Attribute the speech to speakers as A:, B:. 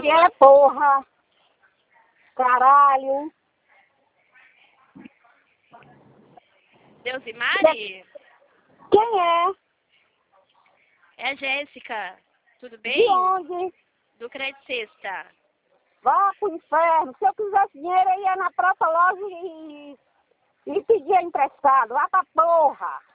A: nome é porra. Caralho.
B: Deusimari?
A: Quem é?
B: É a Jéssica. Tudo bem?
A: De onde?
B: Do Crédito Sexta.
A: Vá pro inferno. Se eu quisesse dinheiro, eu ia na própria loja e pedia emprestado. Vá pra porra.